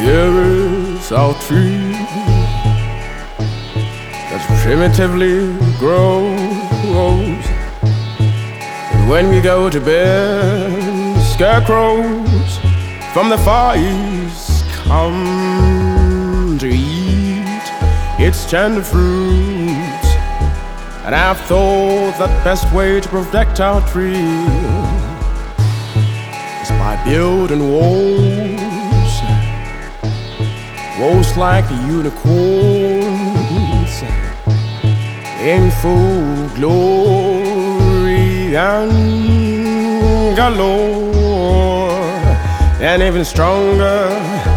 Here is our tree that primitively grows, and when we go to bed, scarecrows from the far east come to eat its tender fruits. And I've thought that the best way to protect our tree is by building walls like unicorns in full glory and galore, and even stronger